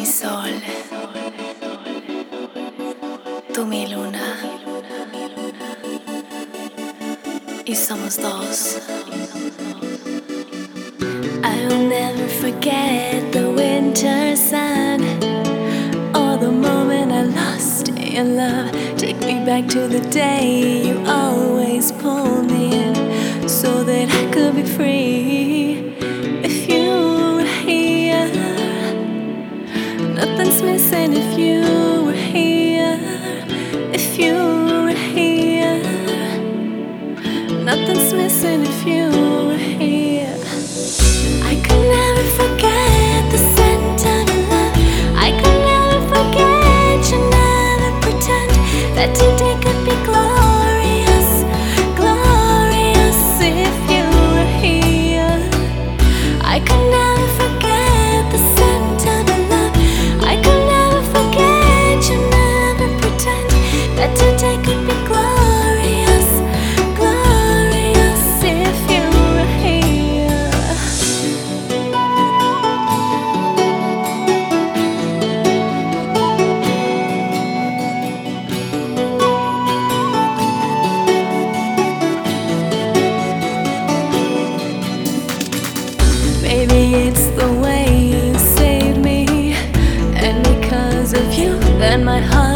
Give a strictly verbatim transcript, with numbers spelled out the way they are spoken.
mi sol, tú mi luna, y somos dos. I will never forget the winter sun, or the moment I lost your love. Take me back to the day you always pulled me in, so that I could be free. If you were here, nothing's missing. If you were here, if you were here, nothing's missing. If you were here, I could never forget the scent of your love. I could never forget you, never pretend that today could be glorious, glorious. If you were here, I could never forget the scent of your love. I could never forget you, never pretend that today could be glorious, glorious. If you were here. Maybe it's the way you saved me, and because of you, then my heart